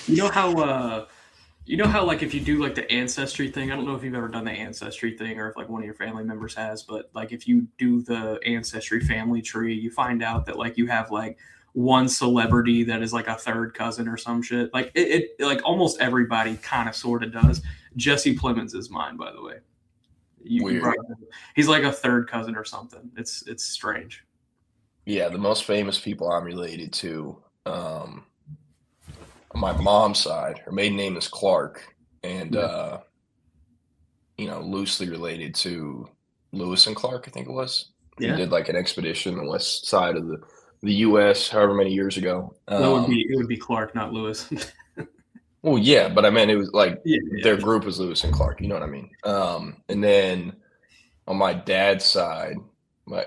You know how like if you do like the ancestry thing, I don't know if you've ever done the ancestry thing or if like one of your family members has, but like if you do the ancestry family tree, you find out that like you have like one celebrity that is like a third cousin or some shit. Like it like almost everybody kind of sort of does. Jesse Plemons is mine, by the way. You Weird. brought up, he's like a third cousin or something. It's strange. Yeah, the most famous people I'm related to, on my mom's side, her maiden name is Clark, and Yeah. loosely related to Lewis and Clark, I think it was, who Yeah. did like an expedition on the west side of the U.S. however many years ago. Well, it would be Clark, not Lewis. Well, yeah, but I meant it was like Yeah, their yeah. group was Lewis and Clark. You know what I mean? And then on my dad's side, my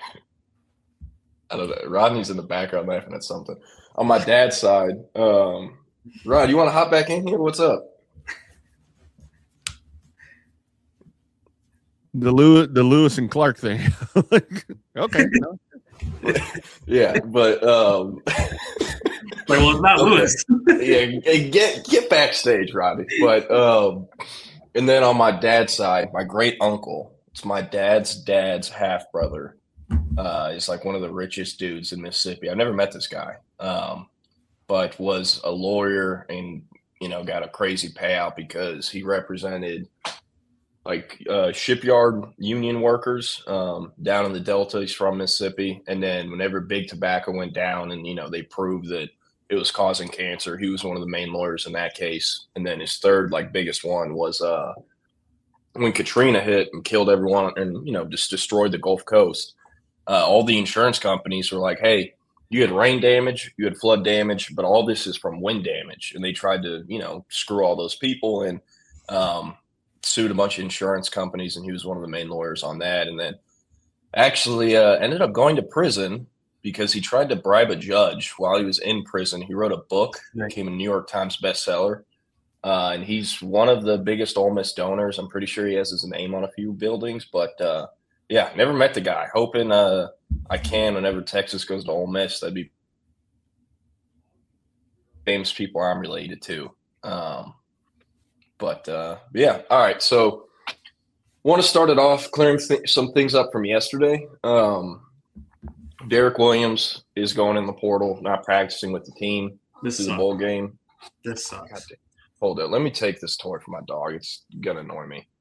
I don't know. Rodney's in the background laughing at something. On my dad's side, Rod, you want to hop back in here? What's up? The Lewis and Clark thing. Like, okay. No. Yeah, but Like, well, it's not okay. Lewis. Yeah, get backstage, Rodney. But and then on my dad's side, my great uncle, it's my dad's half brother. Is like one of the richest dudes in Mississippi. I've never met this guy, but was a lawyer and got a crazy payout because he represented like shipyard union workers down in the Delta. He's from Mississippi, and then whenever big tobacco went down, and they proved that it was causing cancer, he was one of the main lawyers in that case. And then his third, like biggest one, was when Katrina hit and killed everyone, and just destroyed the Gulf Coast. All the insurance companies were like, "Hey, you had rain damage, you had flood damage, but all this is from wind damage," and they tried to screw all those people and sued a bunch of insurance companies, and he was one of the main lawyers on that. And then actually ended up going to prison because he tried to bribe a judge while he was in prison. He wrote a book, became a New York Times bestseller, and he's one of the biggest Ole Miss donors. I'm pretty sure he has his name on a few buildings, but yeah, never met the guy. Hoping I can whenever Texas goes to Ole Miss. That'd be famous people I'm related to. But yeah, all right. So want to start it off clearing some things up from yesterday. Derek Williams is going in the portal, not practicing with the team This to the sucks. bowl game. This sucks. Hold it. Let me take this toy from my dog. It's going to annoy me.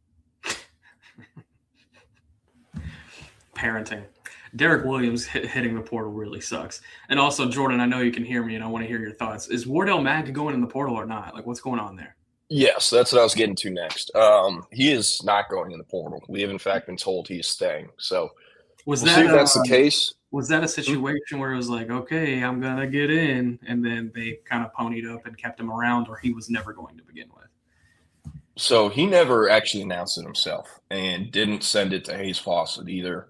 Parenting. Derek Williams hitting the portal really sucks. And also, Jordan, I know you can hear me, and I want to hear your thoughts. Is Wardell Mack going in the portal or not? Like, what's going on there? Yes, that's what I was getting to next. He is not going in the portal. We have, in fact, been told he is staying. So Was we'll that see if that's the case. Was that a situation where it was like, okay, I'm gonna get in, and then they kind of ponied up and kept him around, or he was never going to begin with? So he never actually announced it himself and didn't send it to Hayes Fawcett either.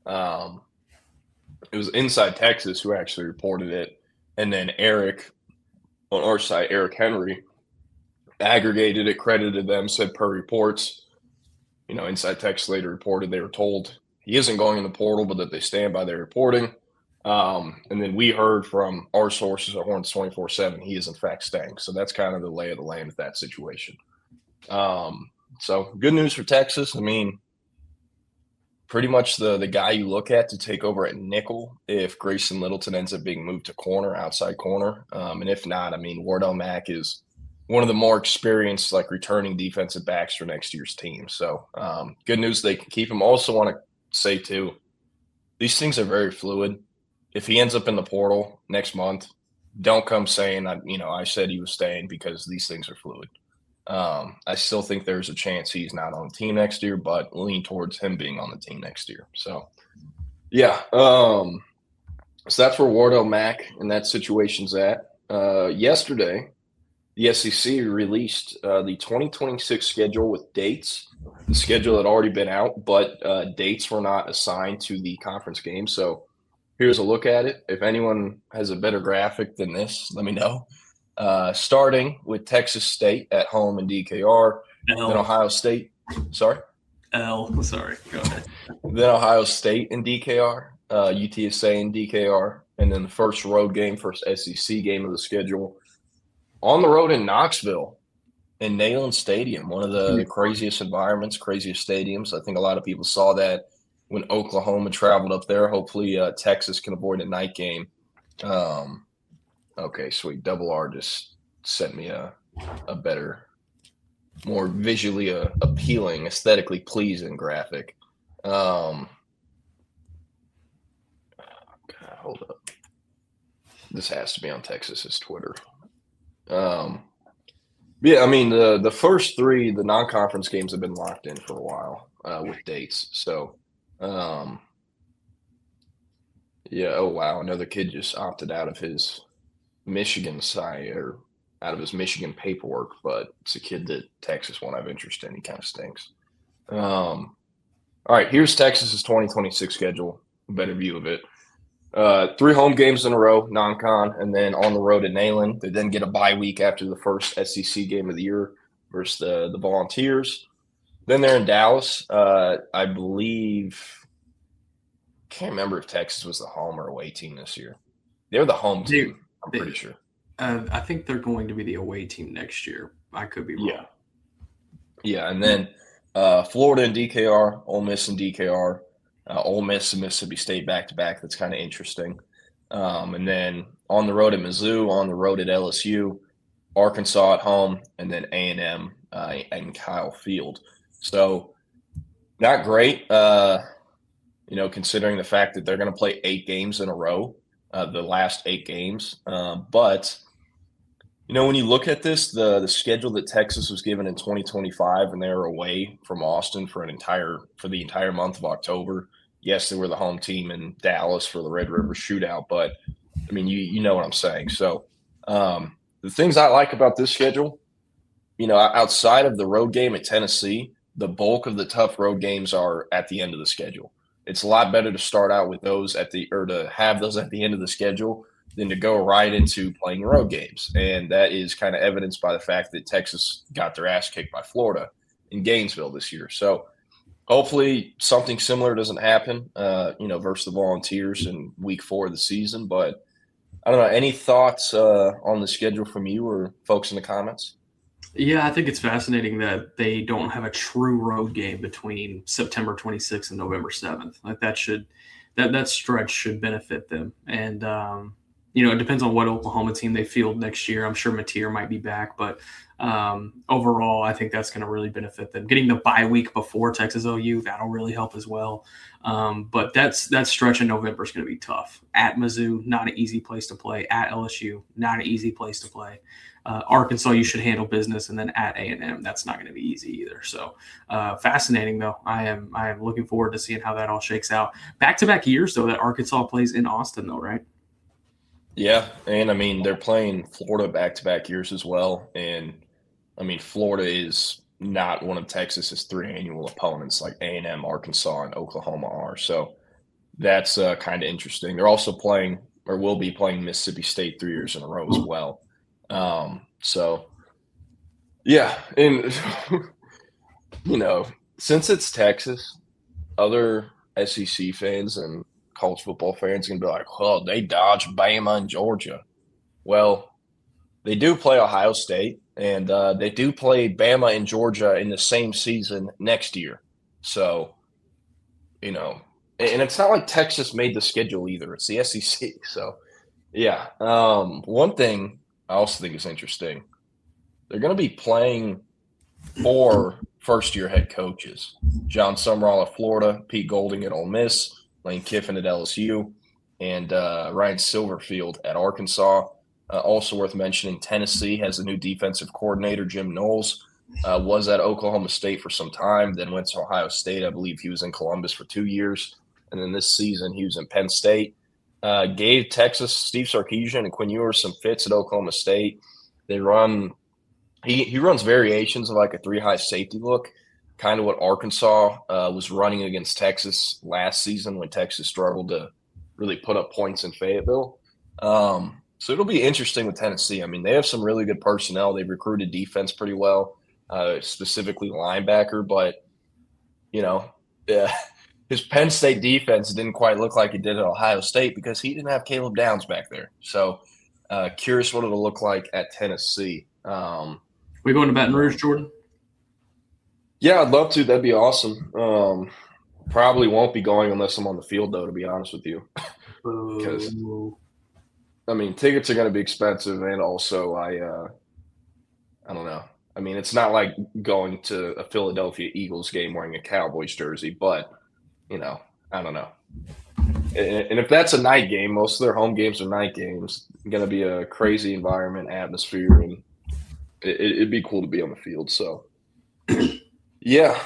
It was Inside Texas who actually reported it, and then Eric on our site, Eric Henry, aggregated it, credited them, said per reports. Inside Texas later reported they were told he isn't going in the portal, but that they stand by their reporting. And then we heard from our sources at Horns 24/7 he is in fact staying. So that's kind of the lay of the land of that situation. So good news for Texas. I mean, pretty much the guy you look at to take over at nickel if Grayson Littleton ends up being moved to corner, outside corner. And if not, I mean, Wardell Mack is one of the more experienced, like, returning defensive backs for next year's team. So good news they can keep him. Also want to say, too, these things are very fluid. If he ends up in the portal next month, don't come saying, I said he was staying, because these things are fluid. I still think there's a chance he's not on the team next year, but lean towards him being on the team next year. So, yeah. So that's where Wardell Mack and that situation's at. Yesterday, the SEC released the 2026 schedule with dates. The schedule had already been out, but dates were not assigned to the conference game. So here's a look at it. If anyone has a better graphic than this, let me know. Starting with Texas State at home in DKR, then Ohio State. Sorry? Sorry. Go ahead. Then Ohio State in DKR, UTSA in DKR, and then the first road game, first SEC game of the schedule, On the road in Knoxville, in Neyland Stadium, one of It's gonna the be fun. craziest environments, craziest stadiums. I think a lot of people saw that when Oklahoma traveled up there. Hopefully, Texas can avoid a night game. Um, okay, sweet. Double R just sent me a better, more visually appealing, aesthetically pleasing graphic. Um, hold up. This has to be on Texas's Twitter. Yeah, I mean the first three, the non-conference games have been locked in for a while with dates. So, um, yeah. Oh wow, another kid just opted out of his Michigan side or out of his Michigan paperwork, but it's a kid that Texas won't have interest in. He kind of stinks. All right, here's Texas's 2026 schedule. A better view of it. 3 home games in a row, non-con, and then on the road at Neyland. They then get a bye week after the first SEC game of the year versus the Volunteers. Then they're in Dallas. I believe can't remember if Texas was the home or away team this year. They're the home They, team. I'm they, pretty sure. I think they're going to be the away team next year. I could be wrong. Yeah, and then Florida and DKR, Ole Miss and DKR, Ole Miss and Mississippi State back to back. That's kind of interesting. And then on the road at Mizzou, on the road at LSU, Arkansas at home, and then A&M and Kyle Field. So not great, considering the fact that they're going to play 8 games in a row, the last 8 games. But when you look at this, the schedule that Texas was given in 2025, and they were away from Austin for the entire month of October. Yes, they were the home team in Dallas for the Red River Shootout, but I mean, you know what I'm saying. So the things I like about this schedule, outside of the road game at Tennessee, the bulk of the tough road games are at the end of the schedule. It's a lot better to start out with those to have those at the end of the schedule than to go right into playing road games. And that is kind of evidenced by the fact that Texas got their ass kicked by Florida in Gainesville this year. So hopefully something similar doesn't happen, versus the Volunteers in week 4 of the season. But I don't know. Any thoughts on the schedule from you or folks in the comments? Yeah, I think it's fascinating that they don't have a true road game between September 26th and November 7th. Like that stretch should benefit them. And it depends on what Oklahoma team they field next year. I'm sure Mateer might be back, but overall, I think that's going to really benefit them. Getting the bye week before Texas OU, that'll really help as well. But that stretch in November is going to be tough. At Mizzou, not an easy place to play. At LSU, not an easy place to play. Arkansas, you should handle business, and then at A&M, that's not going to be easy either. So fascinating, though. I am looking forward to seeing how that all shakes out. Back-to-back years, though, that Arkansas plays in Austin, though, right? Yeah, and I mean they're playing Florida back-to-back years as well, and I mean Florida is not one of Texas's 3 annual opponents like A&M, Arkansas, and Oklahoma are. So that's kind of interesting. They're also playing or will be playing Mississippi State 3 years in a row as well. So yeah, and since it's Texas, other SEC fans and college football fans are gonna be like, well, they dodged Bama and Georgia. Well, they do play Ohio State, and they do play Bama and Georgia in the same season next year. So, and it's not like Texas made the schedule either. It's the SEC. So, yeah. One thing I also think is interesting, they're going to be playing 4 first-year head coaches. John Sumrall at Florida, Pete Golding at Ole Miss, Lane Kiffin at LSU, and Ryan Silverfield at Arkansas. Also worth mentioning, Tennessee has a new defensive coordinator, Jim Knowles. Was at Oklahoma State for some time, then went to Ohio State. I believe he was in Columbus for 2 years. And then this season he was in Penn State. Gave Texas, Steve Sarkisian and Quinn Ewers some fits at Oklahoma State. They run he runs variations of like a 3-high safety look, kind of what Arkansas was running against Texas last season when Texas struggled to really put up points in Fayetteville. So it'll be interesting with Tennessee. I mean, they have some really good personnel. They've recruited defense pretty well, specifically linebacker. But, his Penn State defense didn't quite look like it did at Ohio State because he didn't have Caleb Downs back there. So Curious what it'll look like at Tennessee. We going to Baton Rouge, Jordan? Yeah, I'd love to. That'd be awesome. Probably won't be going unless I'm on the field, though, to be honest with you. Because, I mean, tickets are going to be expensive, and also I don't know. I mean, it's not like going to a Philadelphia Eagles game wearing a Cowboys jersey, but, I don't know. And if that's a night game, most of their home games are night games. It's going to be a crazy environment, atmosphere, and it'd be cool to be on the field. So, yeah.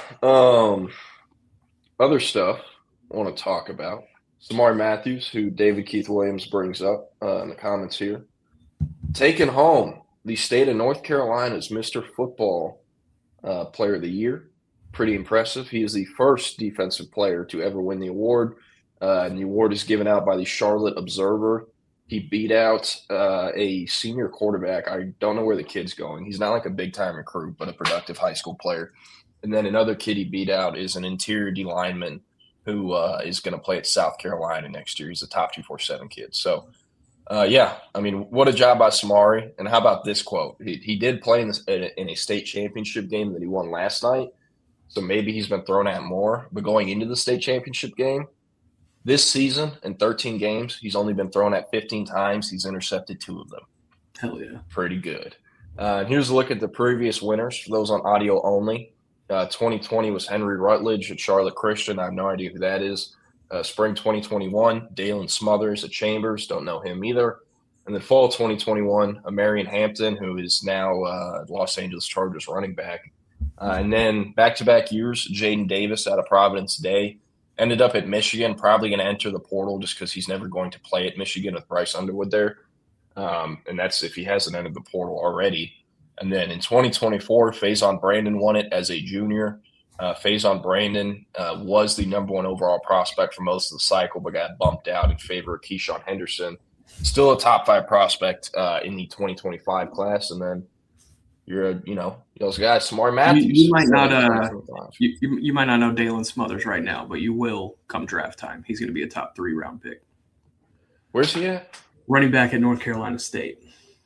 Other stuff I want to talk about. Samari Matthews, who David Keith Williams brings up in the comments here, taking home the state of North Carolina's Mr. Football Player of the Year. Pretty impressive. He is the first defensive player to ever win the award. And the award is given out by the Charlotte Observer. He beat out a senior quarterback. I don't know where the kid's going. He's not like a big-time recruit, but a productive high school player. And then another kid he beat out is an interior D lineman who is going to play at South Carolina next year. He's a top 247 kid. So, yeah, I mean, what a job by Samari. And how about this quote? He did play in a state championship game that he won last night, so maybe he's been thrown at more. But going into the state championship game, this season in 13 games, he's only been thrown at 15 times. He's intercepted 2 of them. Hell yeah. Pretty good. And here's a look at the previous winners for those on audio only. 2020 was Henry Rutledge at Charlotte Christian. I have no idea who that is. Spring 2021, Dalen Smothers at Chambers. Don't know him either. And then fall 2021, Marion Hampton, who is now Los Angeles Chargers running back. And then back-to-back years, Jaden Davis out of Providence Day. Ended up at Michigan, probably going to enter the portal just because he's never going to play at Michigan with Bryce Underwood there. And that's if he hasn't entered the portal already. And then in 2024, Faison Brandon won it as a junior. Faison Brandon was the number 1 overall prospect for most of the cycle, but got bumped out in favor of Keyshawn Henderson. Still a top 5 prospect in the 2025 class. And then you're those guys, Samari Matthews. You might not you might not know Dalen Smothers right now, but you will come draft time. He's going to be a top 3 round pick. Where's he at? Running back at North Carolina State.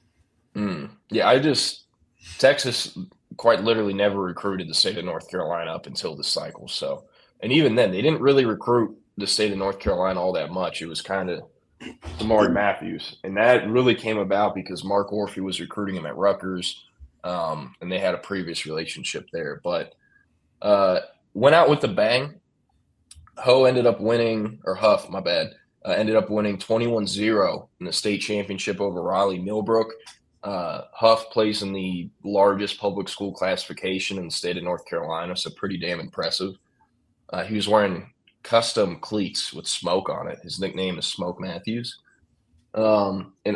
Yeah, Texas quite literally never recruited the state of North Carolina up until this cycle. So, and even then, they didn't really recruit the state of North Carolina all that much. It was kind of Samari Matthews, and that really came about because Mark Orphy was recruiting him at Rutgers. And they had a previous relationship there, but went out with a bang. Huff ended up winning 21-0 in the state championship over Raleigh Millbrook. Huff plays in the largest public school classification in the state of North Carolina, so pretty damn impressive. He was wearing custom cleats with smoke on it. His nickname is Smoke Matthews. And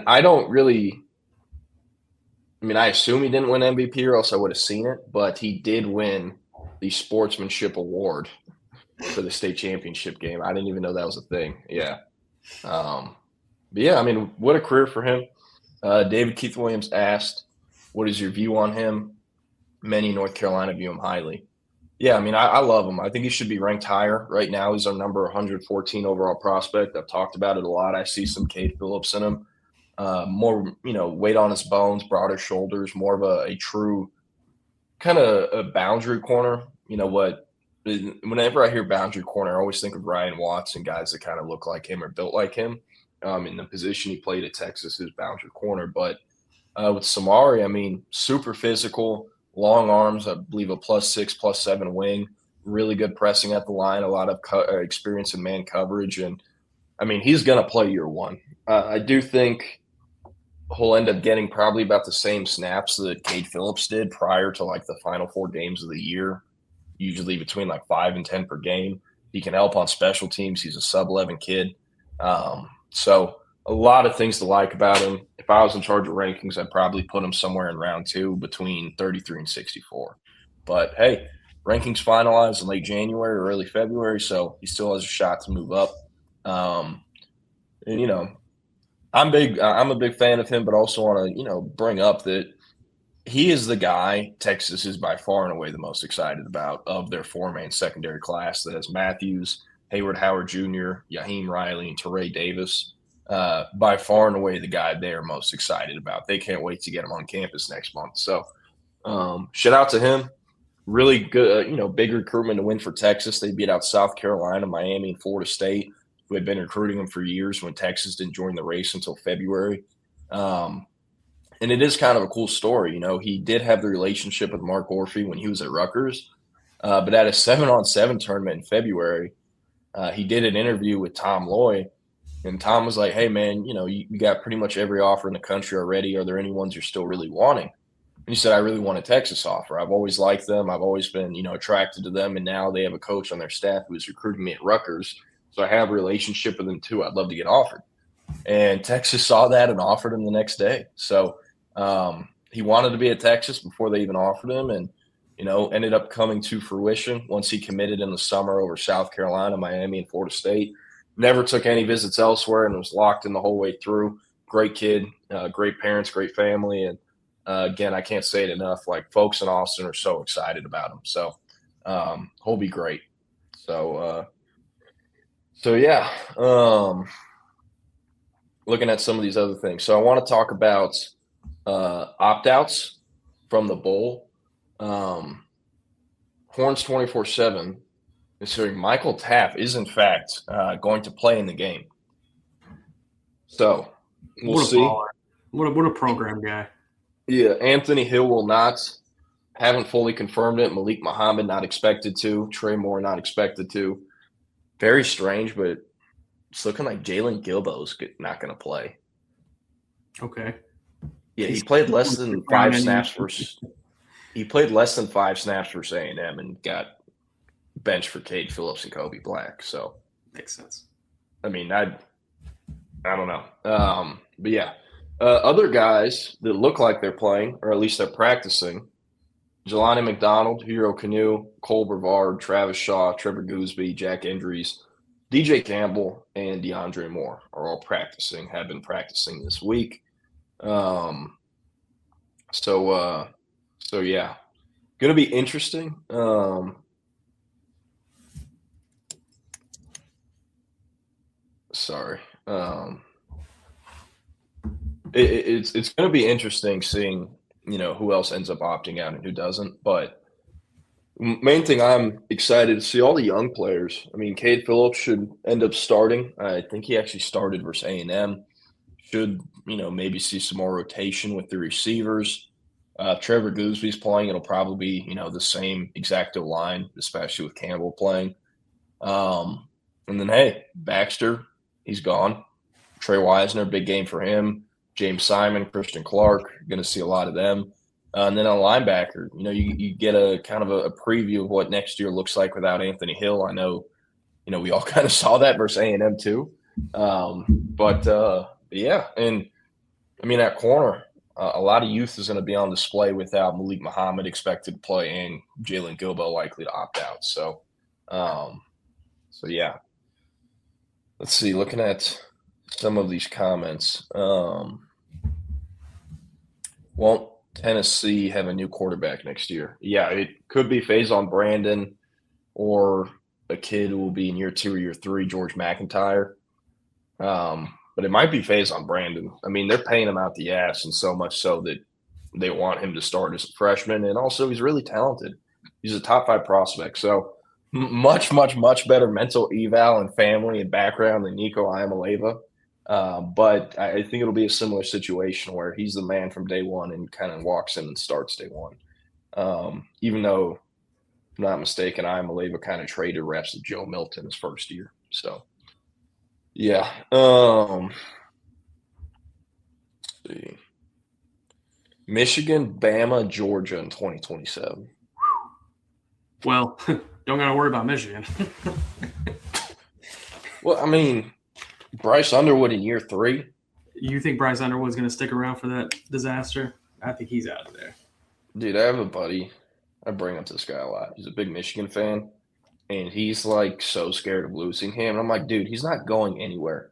I assume he didn't win MVP or else I would have seen it, but he did win the sportsmanship award for the state championship game. I didn't even know that was a thing. Yeah. But yeah, I mean, what a career for him. David Keith Williams asked, what is your view on him? Many in North Carolina view him highly. Yeah, I mean, I love him. I think he should be ranked higher. Right now, he's our number 114 overall prospect. I've talked about it a lot. I see some Cade Phillips in him. More, weight on his bones, broader shoulders, more of a true kind of a boundary corner. Whenever I hear boundary corner, I always think of Ryan Watts and guys that kind of look like him or built like him. In the position he played at Texas is boundary corner. But with Samari, I mean, super physical, long arms, I believe a +6, +7 wing, really good pressing at the line, a lot of experience in man coverage. And, I mean, he's going to play year one. I do think he'll end up getting probably about the same snaps that Cade Phillips did prior to, the final 4 games of the year, usually between 5 and 10 per game. He can help on special teams. He's a sub-11 kid. So a lot of things to like about him. If I was in charge of rankings, I'd probably put him somewhere in round 2 between 33 and 64. But, hey, rankings finalized in late January or early February, so he still has a shot to move up. I'm a big fan of him, but also want to, bring up that he is the guy Texas is by far and away the most excited about of their 4-man secondary class that has Matthews, Hayward Howard Jr., Yaheem Riley, and Teray Davis. by far and away the guy they are most excited about. They can't wait to get him on campus next month. So shout out to him. Really good, big recruitment to win for Texas. They beat out South Carolina, Miami, and Florida State, who had been recruiting him for years when Texas didn't join the race until February. And it is kind of a cool story. He did have the relationship with Mark Orphy when he was at Rutgers, but at a 7-on-7 tournament in February, he did an interview with Tom Loy, and Tom was like, hey, man, you got pretty much every offer in the country already. Are there any ones you're still really wanting? And he said, I really want a Texas offer. I've always liked them. I've always been, attracted to them. And now they have a coach on their staff who is recruiting me at Rutgers. So I have a relationship with them too. I'd love to get offered. And Texas saw that and offered him the next day. So he wanted to be at Texas before they even offered him, and ended up coming to fruition once he committed in the summer over South Carolina, Miami, and Florida State. Never took any visits elsewhere and was locked in the whole way through. Great kid, great parents, great family, and again, I can't say it enough. Like, folks in Austin are so excited about him, so he'll be great. So yeah. Looking at some of these other things, so I want to talk about opt-outs from the bowl. Horns 24/7 is saying Michael Taft is in fact going to play in the game. So we'll see. Baller. What a program guy. Yeah, Anthony Hill will not. Haven't fully confirmed it. Malik Muhammad not expected to. Trey Moore not expected to. Very strange, but it's looking like Jalen Gilbo's not going to play. Okay. Yeah, he played less than 5 snaps for. He played less than 5 snaps for A&M and got benched for Cade Phillips and Kobe Black. So makes sense. I mean, I don't know. But yeah, other guys that look like they're playing, or at least they're practicing: Jelani McDonald, Hero Canoe, Cole Brevard, Travis Shaw, Trevor Gooseby, Jack Endries, DJ Campbell, and DeAndre Moore are all practicing. Have been practicing this week. So yeah, going to be interesting. Sorry. It's going to be interesting seeing, who else ends up opting out and who doesn't. But main thing, I'm excited to see all the young players. I mean, Cade Phillips should end up starting. I think he actually started versus A&M. Should, maybe see some more rotation with the receivers. Trevor Gooseby's playing. It'll probably be, the same exacto line, especially with Campbell playing. And then, hey, Baxter, he's gone. Trey Wisner, big game for him. James Simon, Christian Clark, going to see a lot of them. And then a linebacker, you get a kind of a preview of what next year looks like without Anthony Hill. I know, we all kind of saw that versus A&M too. But yeah, and I mean, at corner, a lot of youth is going to be on display without Malik Muhammad expected to play and Jalen Gilbo likely to opt out. So yeah. Let's see, looking at some of these comments. Won't Tennessee have a new quarterback next year? Yeah, it could be Faison Brandon or a kid who will be in year 2 or year 3, George McIntyre. But it might be Faison Brandon. I mean, they're paying him out the ass, and so much so that they want him to start as a freshman. And also, he's really talented. He's a top 5 prospect. So much, much, much better mental eval and family and background than Nico Iamaleava. But I think it'll be a similar situation where he's the man from day one and kind of walks in and starts day one. Even though, if I'm not mistaken, Iamaleava kind of traded reps to Joe Milton his first year. So, yeah. Let's see. Michigan, Bama, Georgia in 2027. Well, don't got to worry about Michigan. Well, I mean, Bryce Underwood in year 3. You think Bryce Underwood's going to stick around for that disaster? I think he's out of there. Dude, I have a buddy. I bring up this guy a lot. He's a big Michigan fan, and he's like so scared of losing him. And I'm like, dude, he's not going anywhere.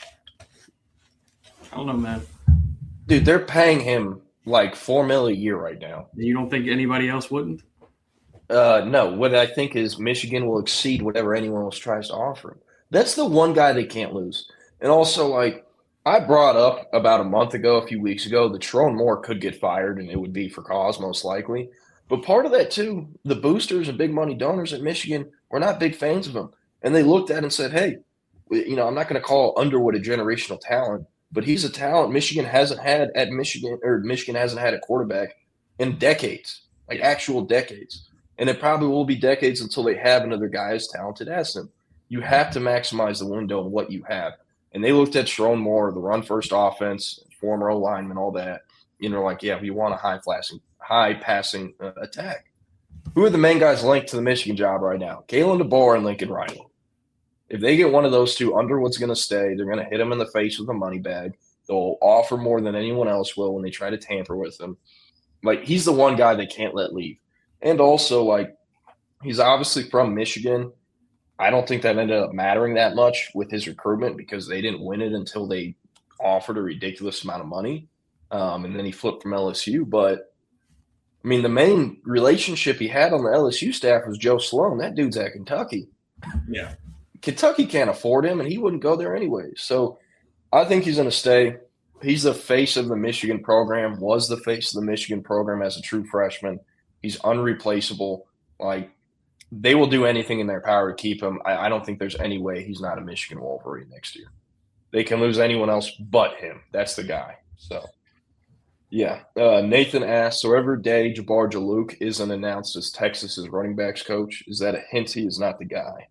I don't know, man. Dude, they're paying him like $4 million a year right now. You don't think anybody else wouldn't? No. What I think is Michigan will exceed whatever anyone else tries to offer him. That's the one guy they can't lose. And also, like, I brought up about a month ago, a few weeks ago, that Tron Moore could get fired and it would be for cause most likely. But part of that too, the boosters and big money donors at Michigan were not big fans of him. And they looked at it and said, hey, I'm not going to call Underwood a generational talent, but he's a talent Michigan hasn't had at Michigan, or Michigan hasn't had a quarterback in decades, like actual decades. And it probably will be decades until they have another guy as talented as him. You have to maximize the window in what you have. And they looked at Sharon Moore, the run first offense, former O lineman, all that. Like, yeah, we want a high passing attack. Who are the main guys linked to the Michigan job right now? Kalen DeBoer and Lincoln Riley. If they get one of those two, Underwood's going to stay. They're going to hit him in the face with a money bag. They'll offer more than anyone else will when they try to tamper with him. Like, he's the one guy they can't let leave. And also, like, he's obviously from Michigan. I don't think that ended up mattering that much with his recruitment because they didn't win it until they offered a ridiculous amount of money. And then he flipped from LSU. But, I mean, the main relationship he had on the LSU staff was Joe Sloan. That dude's at Kentucky. Yeah. Kentucky can't afford him, and he wouldn't go there anyway. So I think he's going to stay. He's the face of the Michigan program, was the face of the Michigan program as a true freshman. He's unreplaceable. Like, they will do anything in their power to keep him. I don't think there's any way he's not a Michigan Wolverine next year. They can lose anyone else but him. That's the guy. So, yeah. Nathan asks, so every day Jabbar Jalouk isn't announced as Texas's running backs coach, is that a hint he is not the guy?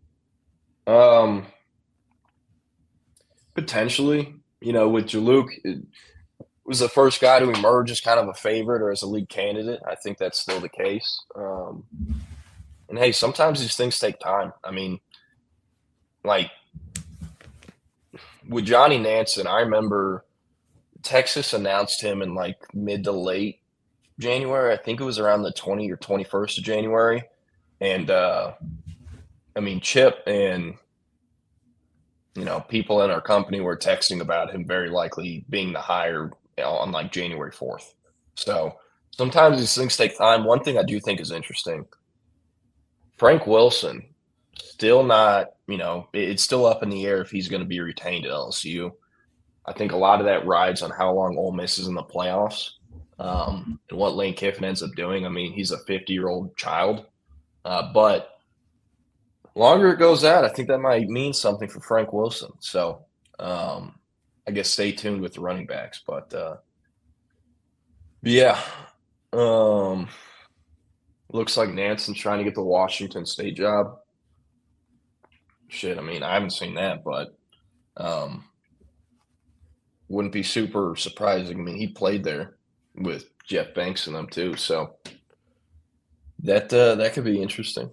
Potentially. With Jalouk, it was the first guy to emerge as kind of a favorite or as a league candidate. I think that's still the case. And hey, sometimes these things take time. I mean, like with Johnny Nansen, I remember Texas announced him in like mid to late January. I think it was around the 20 or 21st of January. And I mean, Chip and people in our company were texting about him very likely being the hire on like January 4th. So sometimes these things take time. One thing I do think is interesting, Frank Wilson, still not, it's still up in the air if he's going to be retained at LSU. I think a lot of that rides on how long Ole Miss is in the playoffs and what Lane Kiffin ends up doing. I mean, he's a 50-year-old child, but longer it goes out, I think that might mean something for Frank Wilson. So I guess stay tuned with the running backs. But yeah, looks like Nansen's trying to get the Washington State job. Shit, I mean, I haven't seen that, but wouldn't be super surprising. I mean, he played there with Jeff Banks and them too, so that could be interesting.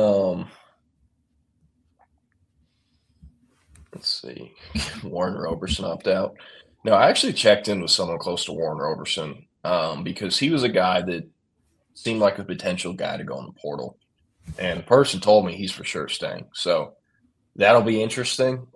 Let's see. Warren Roberson opt out. No, I actually checked in with someone close to Warren Roberson because he was a guy that seemed like a potential guy to go in the portal. And the person told me he's for sure staying. So that'll be interesting.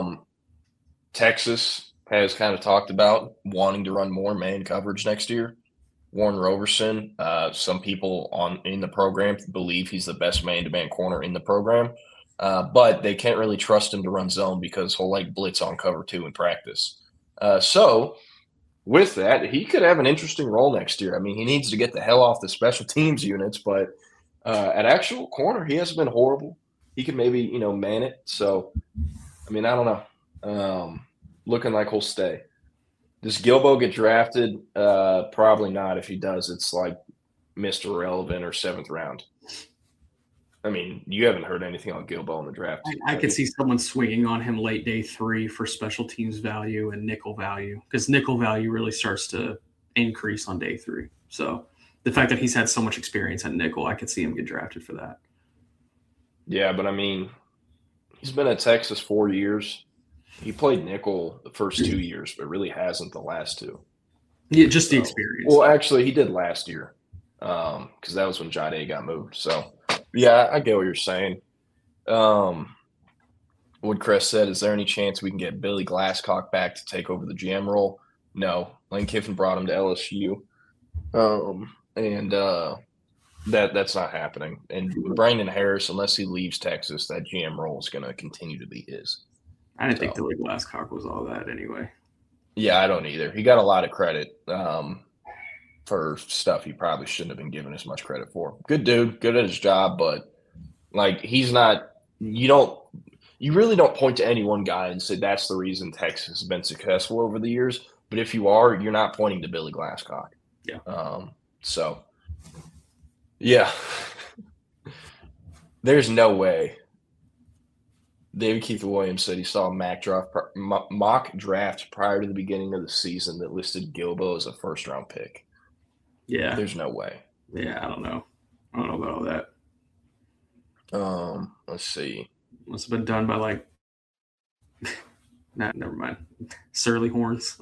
Texas has kind of talked about wanting to run more man coverage next year. Warren Roberson, some people in the program believe he's the best man-to-man corner in the program. But they can't really trust him to run zone because he'll like blitz on cover 2 in practice. So with that, he could have an interesting role next year. I mean, he needs to get the hell off the special teams units, but at actual corner, he hasn't been horrible. He could maybe, man it. So, I mean, I don't know. Looking like he'll stay. Does Gilbo get drafted? Probably not. If he does, it's like Mr. Irrelevant or 7th round. I mean, you haven't heard anything on Gilbo in the draft. I could see someone swinging on him late day 3 for special teams value and nickel value because nickel value really starts to increase on day 3. So the fact that he's had so much experience at nickel, I could see him get drafted for that. Yeah, but I mean, he's been at Texas 4 years. He played nickel the first 2 years, but really hasn't the last 2. Yeah, just the experience. Well, actually, he did last year because that was when Jade got moved. So. Yeah, I get what you're saying. Woodcrest said, is there any chance we can get Billy Glasscock back to take over the GM role? No. Lane Kiffin brought him to LSU. That's not happening. And Brandon Harris, unless he leaves Texas, that GM role is going to continue to be his. I didn't think Billy Glasscock was all that anyway. Yeah, I don't either. He got a lot of credit for stuff he probably shouldn't have been given as much credit for. Good dude, good at his job, but like he's not. You really don't point to any one guy and say that's the reason Texas has been successful over the years. But if you are, you're not pointing to Billy Glasscock. Yeah. So, yeah, there's no way. David Keith Williams said he saw a mock draft prior to the beginning of the season that listed Gilbo as a first-round pick. Yeah. There's no way. Yeah, I don't know. I don't know about all that. Let's see. Must have been done by like nah, never mind. Surly horns.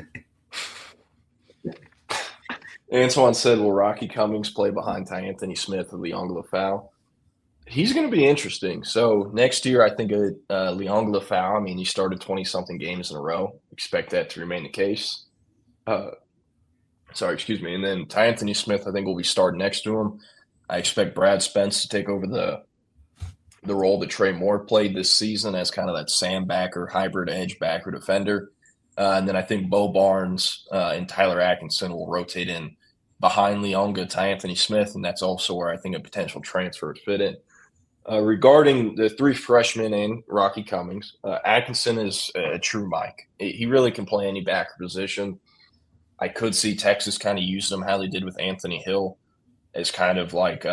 Antoine said, will Rocky Cummings play behind Anthony Smith or Leon Lafau? He's going to be interesting. So next year, I think Leon Lafau, I mean, he started 20-something games in a row. Expect that to remain the case. Sorry, excuse me. And then Anthony Smith, I think, will be starting next to him. I expect Brad Spence to take over the role that Trey Moore played this season as kind of that Sam backer, hybrid edge backer defender. And then I think Bo Barnes and Tyler Atkinson will rotate in behind Leonga to Anthony Smith, and that's also where I think a potential transfer would fit in. Regarding the three freshmen in Rocky Cummings, Atkinson is a true Mike. He really can play any backer position. I could see Texas kind of use him how they did with Anthony Hill as kind of like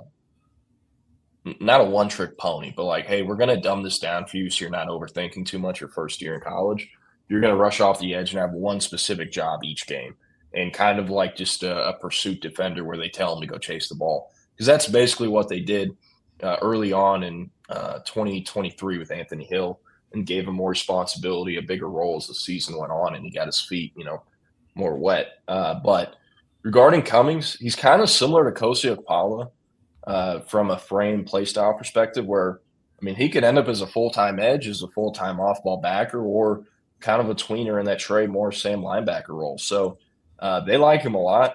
not a one-trick pony, but like, hey, we're going to dumb this down for you so you're not overthinking too much your first year in college. You're going to rush off the edge and have one specific job each game and kind of like just a pursuit defender where they tell them to go chase the ball. Because that's basically what they did early on in 2023 with Anthony Hill and gave him more responsibility, a bigger role as the season went on, and he got his feet, more wet. But regarding Cummings, he's kind of similar to Kosi Okpala from a frame play style perspective where, I mean, he could end up as a full-time edge, as a full-time off-ball backer, or kind of a tweener in that Trey Moore, Sam linebacker role. So they like him a lot.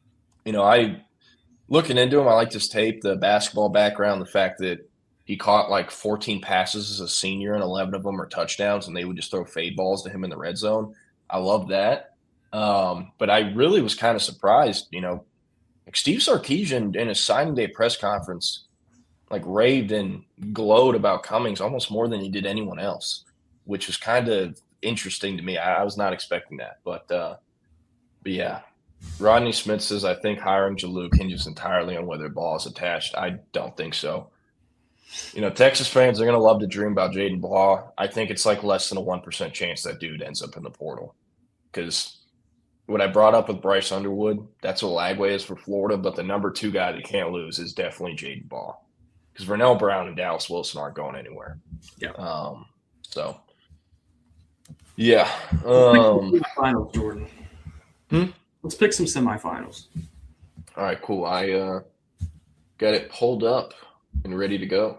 Looking into him, I like his tape, the basketball background, the fact that he caught like 14 passes as a senior and 11 of them are touchdowns, and they would just throw fade balls to him in the red zone. I love that. But I really was kind of surprised, like Steve Sarkisian in his signing day press conference, like raved and glowed about Cummings almost more than he did anyone else, which was kind of interesting to me. I was not expecting that, but yeah. Rodney Smith says, I think hiring Jalou hinges entirely on whether the ball is attached. I don't think so. Texas fans are going to love to dream about Jaden Blah. I think it's like less than a 1% chance that dude ends up in the portal. Because what I brought up with Bryce Underwood, that's what Lagway is for Florida, but the number 2 guy that can't lose is definitely Jaden Blah. Because Vernell Brown and Dallas Wilson aren't going anywhere. Yeah. So, yeah. Finals, Jordan. Let's pick some semifinals. All right, cool. I got it pulled up and ready to go.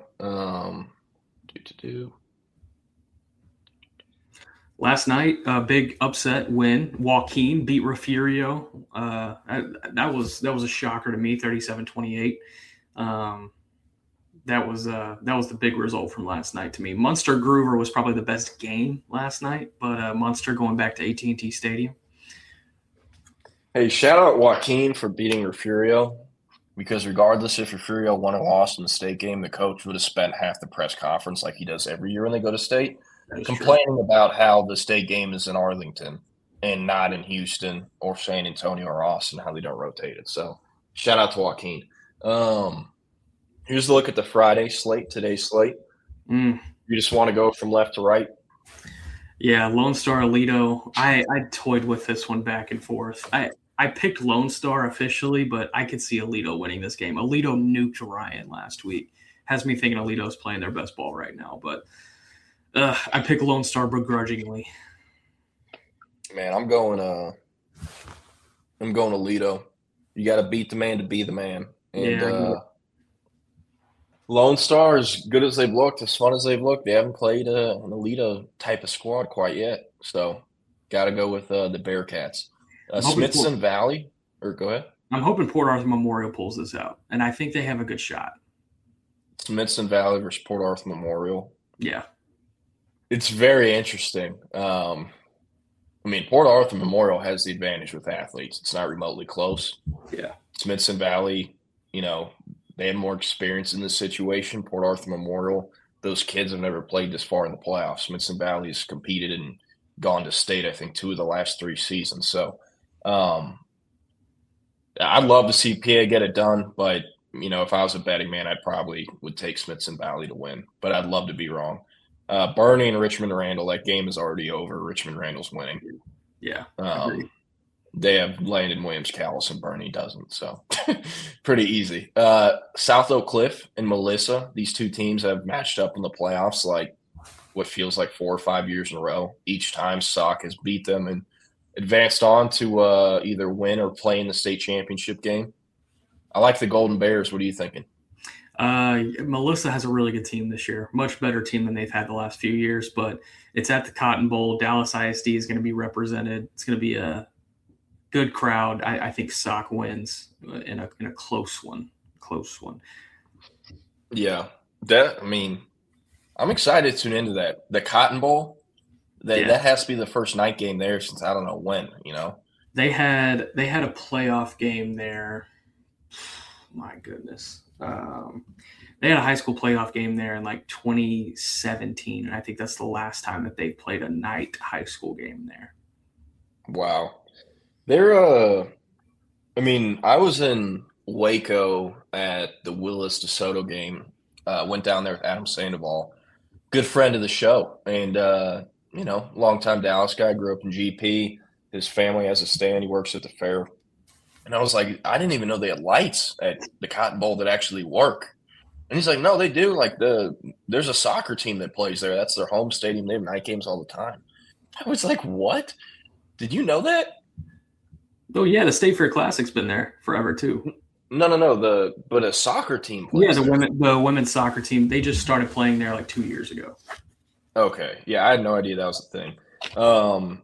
Last night, a big upset win. Joaquin beat Refugio. That was a shocker to me, 37-28. That was the big result from last night to me. Munster Groover was probably the best game last night, but Munster going back to AT&T Stadium. Hey, shout out Joaquin for beating Refugio, because regardless if Refugio won or lost in the state game, the coach would have spent half the press conference like he does every year when they go to state, complaining about how the state game is in Arlington and not in Houston or San Antonio or Austin, how they don't rotate it. So shout out to Joaquin. Here's a look at the Friday slate, today's slate. You just want to go from left to right? Yeah, Lone Star Alito. I toyed with this one back and forth. I picked Lone Star officially, but I could see Alito winning this game. Alito nuked Ryan last week. Has me thinking Alito's playing their best ball right now, but I pick Lone Star begrudgingly. Man, I'm going Alito. You got to beat the man to be the man. And Lone Star, as good as they've looked, as fun as they've looked, they haven't played an Alito type of squad quite yet. So, got to go with the Bearcats. Smithson Valley, or go ahead. I'm hoping Port Arthur Memorial pulls this out, and I think they have a good shot. Smithson Valley versus Port Arthur Memorial. Yeah. It's very interesting. I mean, Port Arthur Memorial has the advantage with athletes. It's not remotely close. Yeah. Smithson Valley, they have more experience in this situation. Port Arthur Memorial, those kids have never played this far in the playoffs. Smithson Valley's competed and gone to state, I think, 2 of the last 3 seasons. So I'd love to see PA get it done, but if I was a betting man, I probably would take Smithson Valley to win. But I'd love to be wrong. Bernie and Richmond Randall, that game is already over. Richmond Randall's winning. Yeah. They have Landon Williams, Callis, and Bernie doesn't. So pretty easy. South Oak Cliff and Melissa, these 2 teams have matched up in the playoffs like what feels like 4 or 5 years in a row. Each time Sauk has beat them and advanced on to either win or play in the state championship game. I like the Golden Bears. What are you thinking? Melissa has a really good team this year, much better team than they've had the last few years, but it's at the Cotton Bowl. Dallas ISD is going to be represented. It's going to be a good crowd. I think Sauk wins in a close one. Yeah, I'm excited to tune into that. The Cotton Bowl, that has to be the first night game there since I don't know when. They had a playoff game there. My goodness. They had a high school playoff game there in like 2017, and I think that's the last time that they played a night high school game there. Wow. I was in Waco at the Willis DeSoto game. Went down there with Adam Sandoval, good friend of the show, and longtime Dallas guy. Grew up in GP. His family has a stand. He works at the fair. And I was like, I didn't even know they had lights at the Cotton Bowl that actually work. And he's like, no, they do. Like there's a soccer team that plays there. That's their home stadium. They have night games all the time. I was like, what? Did you know that? Oh yeah, the State Fair Classic's been there forever too. No. But a soccer team plays the there. women's soccer team. They just started playing there like 2 years ago. Okay. Yeah, I had no idea that was a thing.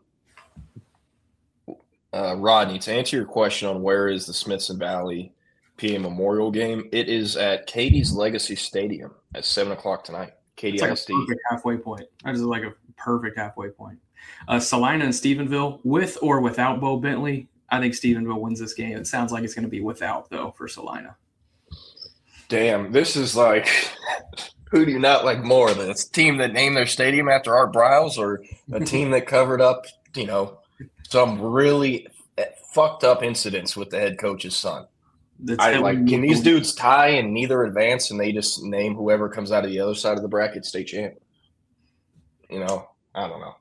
Rodney, to answer your question on where is the Smithson Valley PA Memorial game, it is at Katie's Legacy Stadium at 7:00 tonight. Katie It's like ISD. a perfect halfway point. That is like a perfect halfway point. Salina and Stephenville, with or without Bo Bentley, I think Stephenville wins this game. It sounds like it's going to be without, though, for Salina. Damn, this is like, who do you not like more? This team that named their stadium after Art Briles, or a team that covered up, some really fucked up incidents with the head coach's son? Can these dudes tie and neither advance and they just name whoever comes out of the other side of the bracket state champ? I don't know.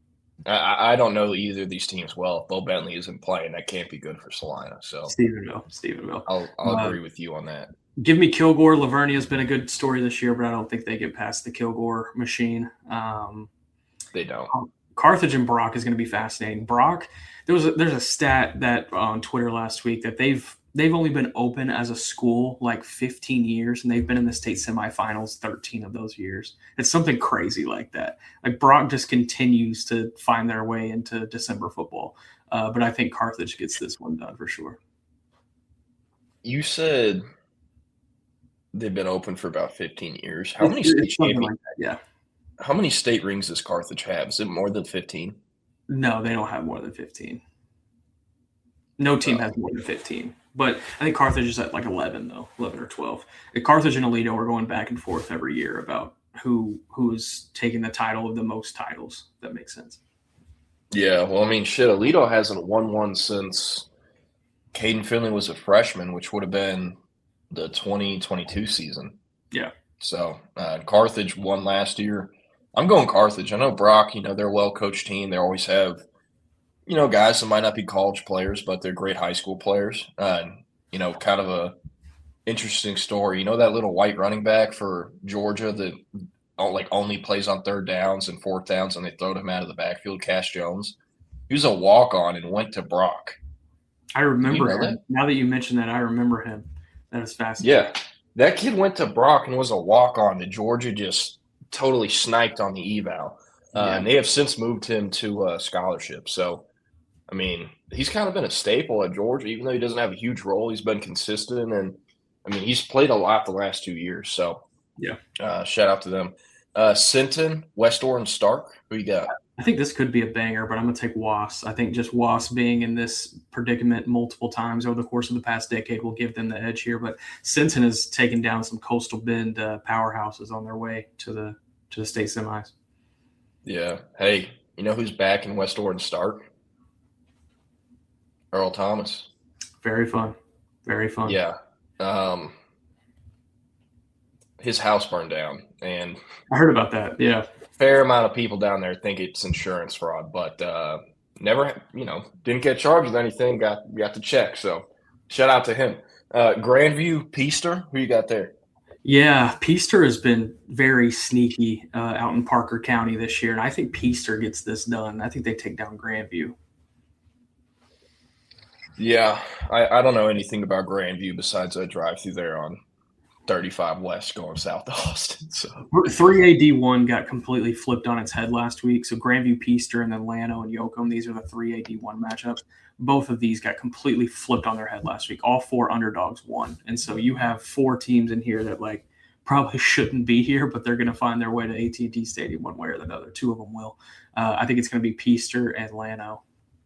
I don't know either of these teams well. If Bo Bentley isn't playing, that can't be good for Salina. So Stephenville. I'll agree with you on that. Give me Kilgore. Lavernia has been a good story this year, but I don't think they get past the Kilgore machine. They don't. Carthage and Brock is going to be fascinating. Brock, there's a stat that on Twitter last week that they've only been open as a school like 15 years, and they've been in the state semifinals 13 of those years. It's something crazy like that. Like Brock just continues to find their way into December football. But I think Carthage gets this one done for sure. You said they've been open for about 15 years. How many state champions? Like yeah. How many state rings does Carthage have? Is it more than 15? No, they don't have more than 15. No team has more than 15. But I think Carthage is at like 11, though, 11 or 12. Carthage and Aledo are going back and forth every year about who's taking the title of the most titles. If that makes sense. Yeah, well, Aledo hasn't won one since Caden Finley was a freshman, which would have been the 2022 season. Yeah. So Carthage won last year. I'm going Carthage. I know Brock, they're a well-coached team. They always have, guys that might not be college players, but they're great high school players. Kind of a interesting story. That little white running back for Georgia that only plays on third downs and fourth downs, and they throw him out of the backfield, Cash Jones. He was a walk-on and went to Brock. I remember him. Now that you mention that, I remember him. That is fascinating. Yeah. That kid went to Brock and was a walk-on that Georgia just totally sniped on the eval. And they have since moved him to a scholarship. So, he's kind of been a staple at Georgia. Even though he doesn't have a huge role, he's been consistent. And, he's played a lot the last 2 years. So, yeah, shout out to them. Sinton, West Orange Stark. Who you got? I think this could be a banger, but I'm going to take Was. I think just Was being in this predicament multiple times over the course of the past decade will give them the edge here. But Sinton has taken down some Coastal Bend powerhouses on their way to the state semis. Yeah. Hey, you know who's back in West Orange Stark? Earl Thomas. Very fun. Very fun. Yeah. His house burned down, and I heard about that. Yeah. fair amount of people down there think it's insurance fraud, but never, didn't get charged with anything. Got the check, so shout out to him. Grandview Peaster, who you got there? Yeah, Peaster has been very sneaky out in Parker County this year, and I think Peaster gets this done. I think they take down Grandview. Yeah, I don't know anything about Grandview besides I drive through there on 35 West going south to Austin. So 3AD1 got completely flipped on its head last week. So Grandview, Peaster, and then Llano and Yoakum, these are the 3AD1 matchups. Both of these got completely flipped on their head last week. All four underdogs won. And so you have four teams in here that like probably shouldn't be here, but they're going to find their way to AT&T Stadium one way or another. Two of them will. I think it's going to be Peaster and Llano.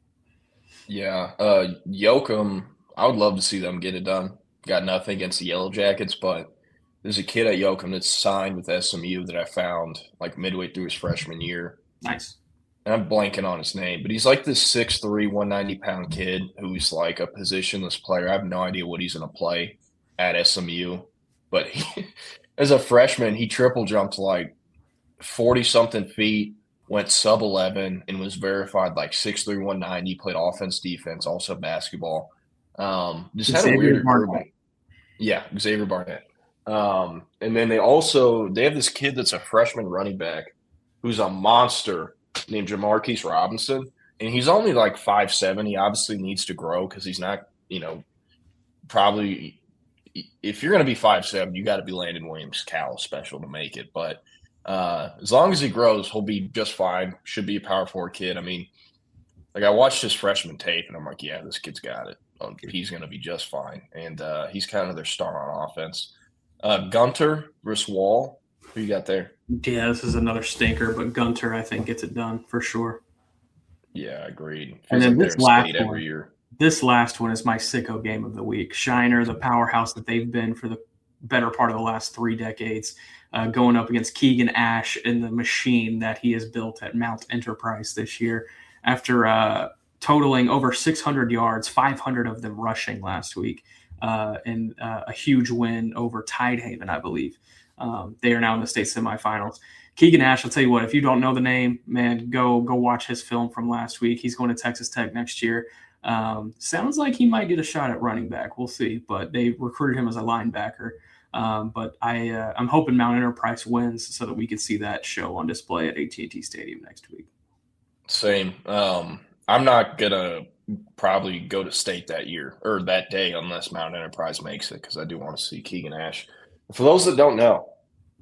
yeah, Yoakum, I would love to see them get it done. Got nothing against the Yellow Jackets, but there's a kid at Yoakum that's signed with SMU that I found like midway through his freshman year. Nice. And I'm blanking on his name, but he's like this 6'3", 190-pound kid who's like a positionless player. I have no idea what he's going to play at SMU, but as a freshman, he triple jumped like 40-something feet, went sub-11, and was verified like 6'3", 190, played offense, defense, also basketball. Just had a weird recruitment. Yeah, Xavier Barnett. And then they have this kid that's a freshman running back who's a monster named Jamarquise Robinson, and he's only like 5'7". He obviously needs to grow because he's not, probably if you're going to be 5'7", you got to be Landon Williams Cal special to make it. But as long as he grows, he'll be just fine. Should be a power forward kid. I mean, like I watched his freshman tape, and I'm like, yeah, this kid's got it. He's going to be just fine. And he's kind of their star on offense. Gunter Riswall, who you got there? Yeah, this is another stinker, but Gunter, I think, gets it done for sure. Yeah, agreed. And then this last one, every year. This last one is my sicko game of the week. Shiner, the powerhouse that they've been for the better part of the last 3 decades, going up against Keegan Ash and the machine that he has built at Mount Enterprise this year. After totaling over 600 yards, 500 of them rushing last week, and a huge win over Tidehaven, I believe. They are now in the state semifinals. Keegan Ash, I'll tell you what, if you don't know the name, man, go watch his film from last week. He's going to Texas Tech next year. Sounds like he might get a shot at running back. We'll see, but they recruited him as a linebacker. But I'm hoping Mount Enterprise wins so that we can see that show on display at AT&T Stadium next week. Same. I'm not going to probably go to state that year or that day unless Mount Enterprise makes it because I do want to see Keegan Ash. For those that don't know,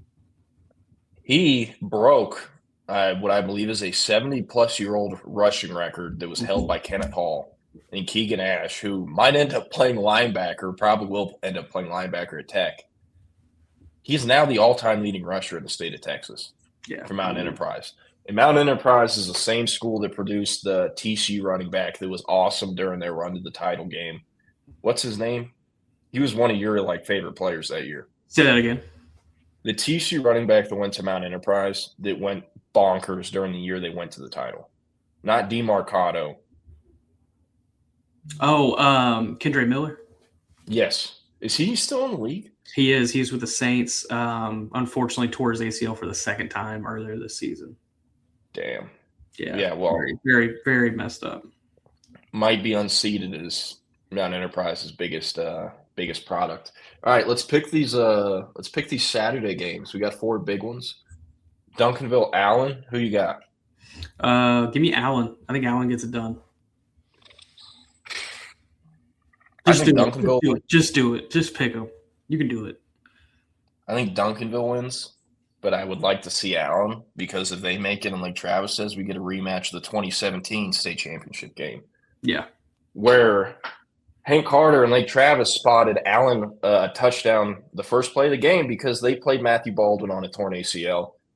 he broke what I believe is a 70-plus-year-old rushing record that was held by Kenneth Hall and Keegan Ash, who might end up playing linebacker, probably will end up playing linebacker at Tech. He's now the all-time leading rusher in the state of Texas for Mount Enterprise. And Mount Enterprise is the same school that produced the TCU running back that was awesome during their run to the title game. What's his name? He was one of your favorite players that year. Say that again. The TCU running back that went to Mount Enterprise that went bonkers during the year they went to the title. Not DeMarcado. Oh, Kendre Miller? Yes. Is he still in the league? He is. He's with the Saints. Unfortunately, tore his ACL for the second time earlier this season. Damn. Yeah. Well, very, very, very messed up. Might be unseated as Mount Enterprise's biggest product. All right, let's pick these Saturday games. We got 4 big ones. Duncanville, Allen. Who you got? Give me Allen. I think Allen gets it done. Just do it. Just pick them. You can do it. I think Duncanville wins, but I would like to see Allen because if they make it, and like Travis says, we get a rematch of the 2017 state championship game. Yeah. Where Hank Carter and Lake Travis spotted Allen a touchdown the first play of the game because they played Matthew Baldwin on a torn ACL.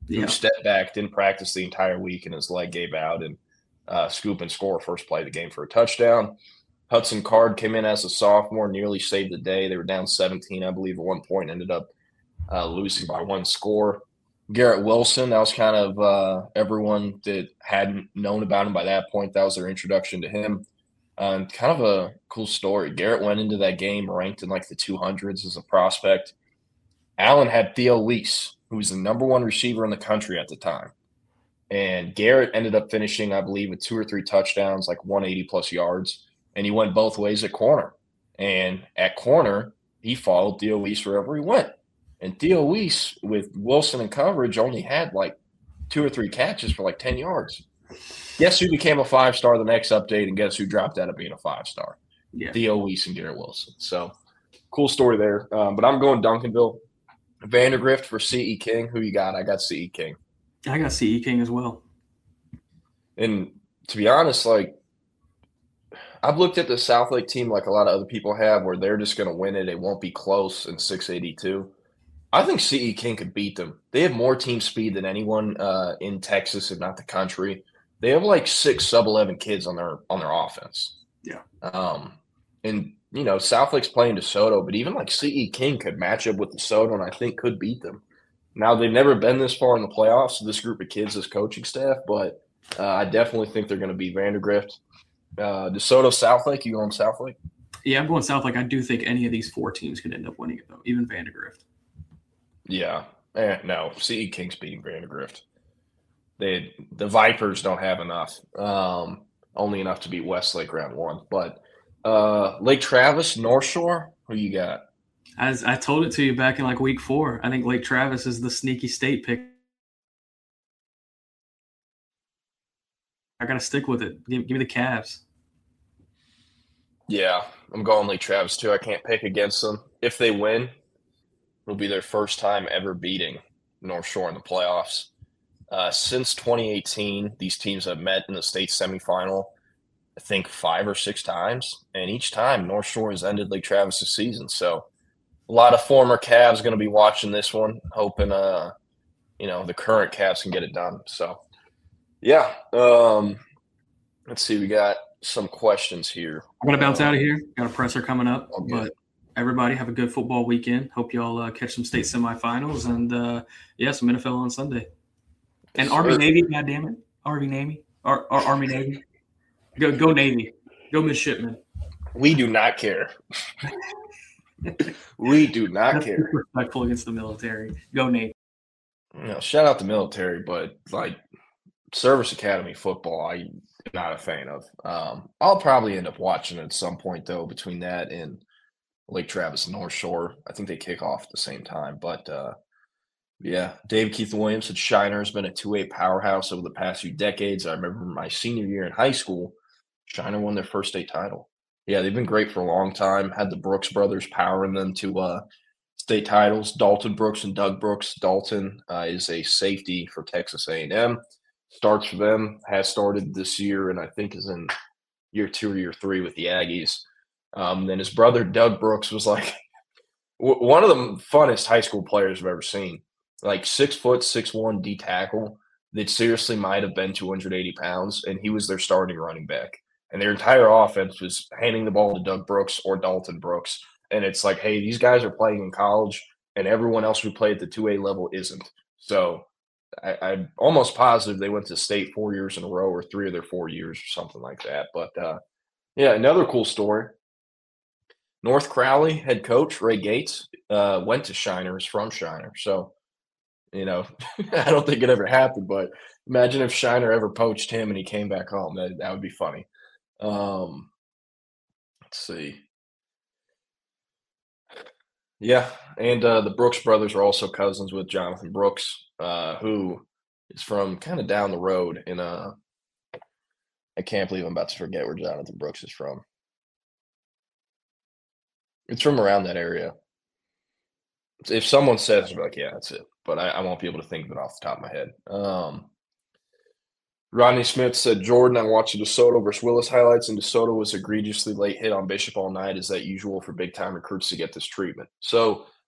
who stepped back, didn't practice the entire week, and his leg gave out, and scoop and score first play of the game for a touchdown. Hudson Card came in as a sophomore, nearly saved the day. They were down 17, I believe, at one point, ended up losing by one score. Garrett Wilson, that was kind of everyone that hadn't known about him by that point. That was their introduction to him. Kind of a cool story. Garrett went into that game ranked in like the 200s as a prospect. Allen had Theo Weiss, who was the number one receiver in the country at the time. And Garrett ended up finishing, I believe, with 2 or 3 touchdowns, like 180-plus yards. And he went both ways at corner. And at corner, he followed Theo Weiss wherever he went. And Theo Weiss, with Wilson in coverage, only had like 2 or 3 catches for like 10 yards. Guess who became a 5-star the next update, and guess who dropped out of being a 5-star? Yeah. Theo Weiss and Garrett Wilson. So, cool story there. But I'm going Duncanville. Vandergrift for C.E. King. Who you got? I got C.E. King. I got C.E. King as well. And to be honest, like, I've looked at the Southlake team like a lot of other people have, where they're just going to win it. It won't be close in 682. I think C.E. King could beat them. They have more team speed than anyone in Texas, if not the country. They have like 6 sub-11 kids on their offense. Yeah. And you know, Southlake's playing DeSoto, but even like C.E. King could match up with DeSoto, and I think could beat them. Now, they've never been this far in the playoffs, this group of kids, this coaching staff, but I definitely think they're going to be Vandergrift. DeSoto, Southlake, you going Southlake? Yeah, I'm going Southlake. I do think any of these 4 teams could end up winning it, though, even Vandergrift. Yeah. No, C.E. King's beating Vandergrift. The Vipers don't have enough, only enough to beat Westlake round 1. But Lake Travis, North Shore, who you got? As I told it to you back in like week 4, I think Lake Travis is the sneaky state pick. I got to stick with it. Give me the Cavs. Yeah, I'm going Lake Travis too. I can't pick against them. If they win, it'll be their first time ever beating North Shore in the playoffs. Since 2018, these teams have met in the state semifinal, I think 5 or 6 times, and each time North Shore has ended Lake Travis's season. So a lot of former Cavs going to be watching this one, hoping the current Cavs can get it done. So yeah, let's see. We got some questions here. I'm going to bounce out of here. Got a presser coming up, but everybody have a good football weekend. Hope y'all catch some state semifinals and some NFL on Sunday. And Army Navy, goddammit. Army Navy. Army Navy. Go Navy. Go midshipmen. We do not care. We do not care. Respectful against the military. Go Navy. Shout out the military, but like Service Academy football, I am not a fan of. I'll probably end up watching it at some point, though, between that and Lake Travis and North Shore. I think they kick off at the same time. But, Dave Keith Williams said Shiner has been a 2A powerhouse over the past few decades. I remember my senior year in high school, Shiner won their first state title. Yeah, they've been great for a long time. Had the Brooks brothers powering them to state titles. Dalton Brooks and Doug Brooks. Dalton is a safety for Texas A&M. Starts for them, has started this year, and I think is in year 2 or year 3 with the Aggies. Then his brother, Doug Brooks, was like one of the funnest high school players I've ever seen. Like 6 foot, 6'1" D tackle that seriously might have been 280 pounds, and he was their starting running back. And their entire offense was handing the ball to Doug Brooks or Dalton Brooks. And it's like, hey, these guys are playing in college, and everyone else who played at the 2A level isn't. So I'm almost positive they went to state 4 years in a row or 3 of their 4 years or something like that. But, another cool story. North Crowley head coach Ray Gates went to Shiner, is from Shiner. So, I don't think it ever happened, but imagine if Shiner ever poached him and he came back home. That would be funny. Let's see. Yeah, and the Brooks brothers are also cousins with Jonathan Brooks, who is from kind of down the road in I can't believe I'm about to forget where Jonathan Brooks is from. It's from around that area. If someone says, I'll be like, yeah, that's it. But I won't be able to think of it off the top of my head. Rodney Smith said, Jordan, I watched the DeSoto versus Willis highlights, and DeSoto was egregiously late hit on Bishop all night. Is that usual for big-time recruits to get this treatment? So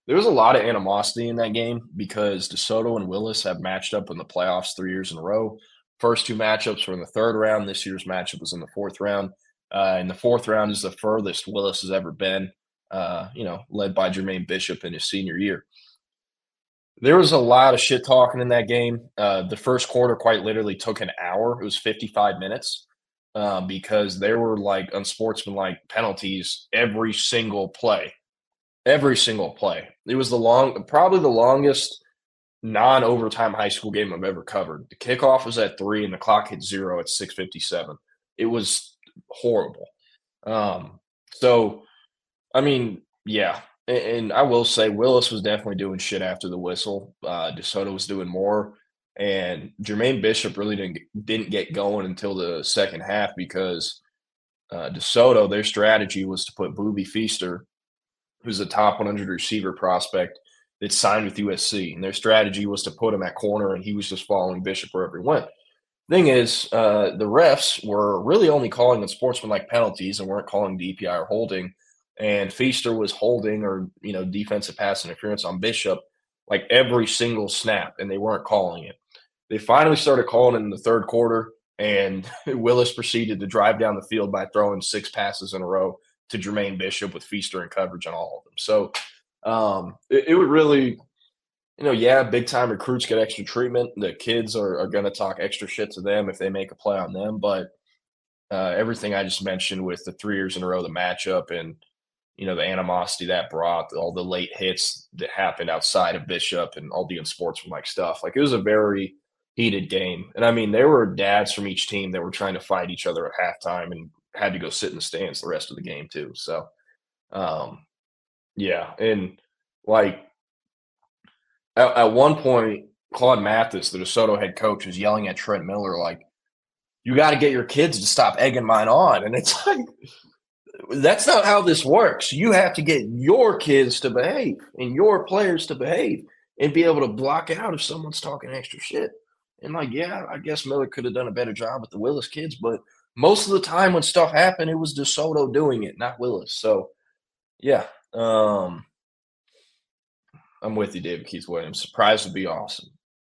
There was a lot of animosity in that game because DeSoto and Willis have matched up in the playoffs 3 years in a row. First two matchups were in the third round. This year's matchup was in the fourth round. And the fourth round is the furthest Willis has ever been, led by Jermaine Bishop in his senior year. There was a lot of shit talking in that game. The first quarter quite literally took an hour. It was 55 minutes because there were like unsportsmanlike penalties every single play. Every single play. It was probably the longest non-overtime high school game I've ever covered. The kickoff was at 3 and the clock hit 0 at 6:57. It was horrible. So, I mean, yeah. And I will say Willis was definitely doing shit after the whistle. DeSoto was doing more. And Jermaine Bishop really didn't get going until the second half because DeSoto, their strategy was to put Booby Feaster, who's a top 100 receiver prospect that signed with USC. And their strategy was to put him at corner, and he was just following Bishop wherever he went. Thing is, the refs were really only calling unsportsmanlike penalties and weren't calling DPI or holding. And Feaster was holding or, defensive pass interference on Bishop like every single snap, and they weren't calling it. They finally started calling it in the third quarter, and Willis proceeded to drive down the field by throwing 6 passes in a row to Jermaine Bishop with Feaster in coverage on all of them. So it would really, big-time recruits get extra treatment. The kids are going to talk extra shit to them if they make a play on them. But everything I just mentioned with the 3 years in a row, the matchup and, the animosity that brought, all the late hits that happened outside of Bishop and all the unsportsmanlike stuff. Like, it was a very heated game. And, I mean, there were dads from each team that were trying to fight each other at halftime and had to go sit in the stands the rest of the game too. So, yeah. And, like, at one point, Claude Mathis, the DeSoto head coach, was yelling at Trent Miller, like, you got to get your kids to stop egging mine on. And it's like, that's not how this works. You have to get your kids to behave and your players to behave and be able to block out if someone's talking extra shit. And, like, yeah, I guess Miller could have done a better job with the Willis kids, but most of the time when stuff happened, it was DeSoto doing it, not Willis. So, yeah, I'm with you, David Keith Williams. Surprise would be awesome.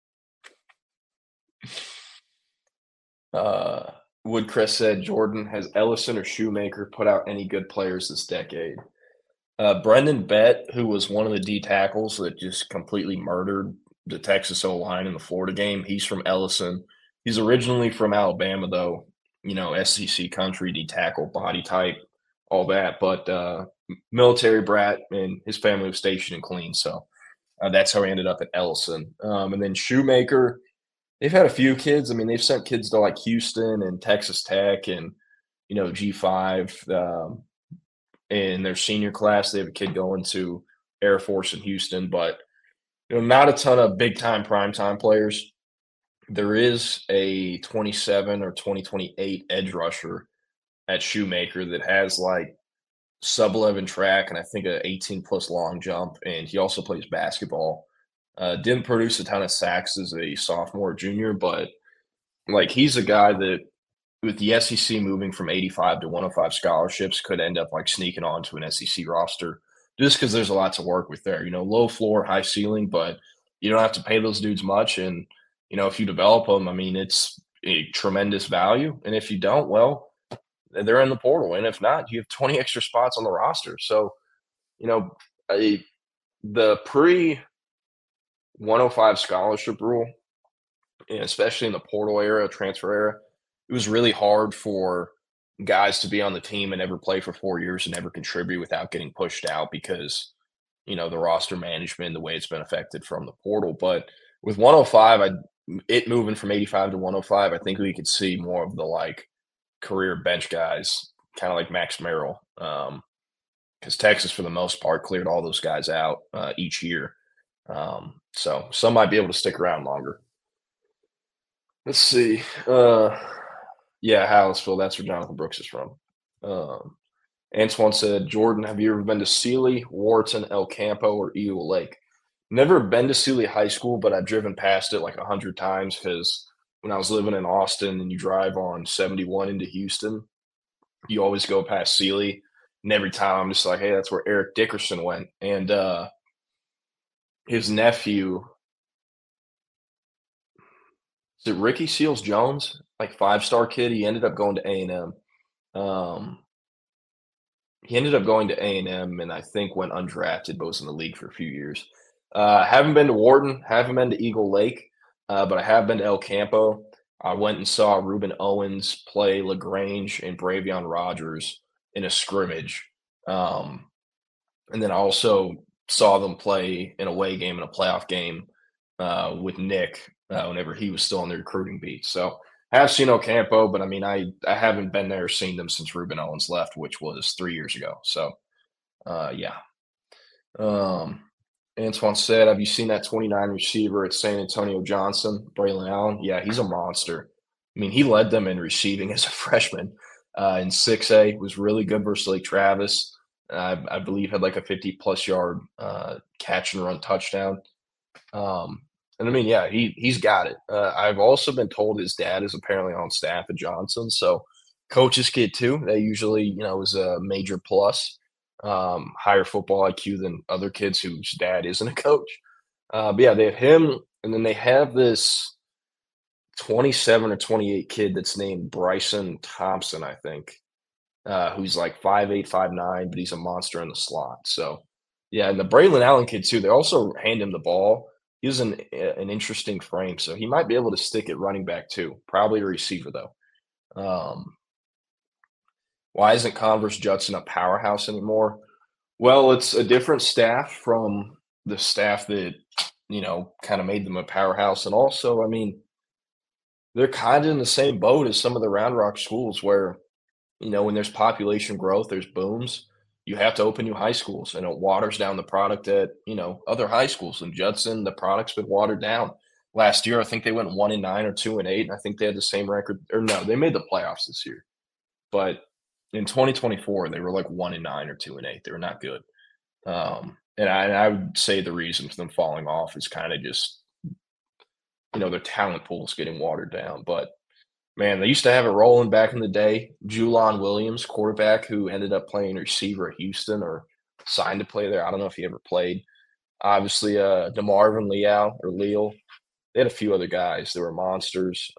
Woodcrest said, Jordan, has Ellison or Shoemaker put out any good players this decade? Brendan Bett, who was one of the D tackles that just completely murdered the Texas O-line in the Florida game, he's from Ellison. He's originally from Alabama, though. SEC country, D tackle, body type, all that. But military brat, and his family was stationed in Killeen, so that's how he ended up at Ellison. And then Shoemaker, they've had a few kids. I mean, they've sent kids to like Houston and Texas Tech and, G5. In their senior class, they have a kid going to Air Force in Houston, but, not a ton of big-time primetime players. There is a 27 or 2028 edge rusher at Shoemaker that has like sub-11 track and I think an 18-plus long jump, and he also plays basketball. Didn't produce a ton of sacks as a sophomore or junior, but like he's a guy that with the SEC moving from 85 to 105 scholarships could end up like sneaking onto an SEC roster just because there's a lot to work with there. Low floor, high ceiling, but you don't have to pay those dudes much. And, if you develop them, I mean, it's a tremendous value. And if you don't, well, they're in the portal. And if not, you have 20 extra spots on the roster. So, the pre-105 scholarship rule, and especially in the portal era, transfer era, it was really hard for guys to be on the team and never play for 4 years and never contribute without getting pushed out because, the roster management, the way it's been affected from the portal. But with 105, it moving from 85 to 105, I think we could see more of the like career bench guys, kind of like Max Merrill, because Texas, for the most part, cleared all those guys out each year. So some might be able to stick around longer. Let's see. Yeah, Hallisville. That's where Jonathan Brooks is from. Antoine said, Jordan, have you ever been to Sealy, Wharton, El Campo, or Eagle Lake? Never been to Sealy High School, but I've driven past it like 100 times because when I was living in Austin and you drive on 71 into Houston, you always go past Sealy. And every time I'm just like, hey, that's where Eric Dickerson went. And his nephew, is it Ricky Seals Jones? Like 5-star kid. He ended up going to A&M. He ended up going to A&M and I think went undrafted, but was in the league for a few years. Haven't been to Wharton, haven't been to Eagle Lake, but I have been to El Campo. I went and saw Ruben Owens play LaGrange and Bravion Rogers in a scrimmage. And then I also saw them play an away game and a playoff game with Nick whenever he was still on the recruiting beat. So I have seen Ocampo, but I mean, I haven't been there or seen them since Ruben Owens left, which was 3 years ago. So, yeah. Antoine said, have you seen that 29 receiver at San Antonio Johnson, Braylon Allen? Yeah, he's a monster. I mean, he led them in receiving as a freshman in 6A, was really good versus Lake Travis. I believe had like a 50-plus yard catch and run touchdown. And I mean, yeah, he's got it. I've also been told his dad is apparently on staff at Johnson, so coach's kid too. That usually, is a major plus. Higher football IQ than other kids whose dad isn't a coach. But yeah, they have him, and then they have this 27 or 28 kid that's named Bryson Thompson, I think, who's like 5'8", 5'9", but he's a monster in the slot. So, yeah, and the Braylon Allen kid too. They also hand him the ball. He was an interesting frame, so he might be able to stick at running back too. Probably a receiver though. Why isn't Converse Judson a powerhouse anymore? Well, it's a different staff from the staff that kind of made them a powerhouse, and also, I mean, they're kind of in the same boat as some of the Round Rock schools where when there's population growth, there's booms. You have to open new high schools, and it waters down the product at other high schools. And Judson, the product's been watered down. Last year, I think they went 1-9 or 2-8, and I think they had the same record. Or no, they made the playoffs this year, but in 2024, they were like 1-9 or 2-8. They were not good. And I would say the reason for them falling off is kind of just their talent pool is getting watered down, but. Man, they used to have it rolling back in the day. Julon Williams, quarterback, who ended up playing receiver at Houston or signed to play there. I don't know if he ever played. Obviously, DeMarvin Leal. They had a few other guys that were monsters.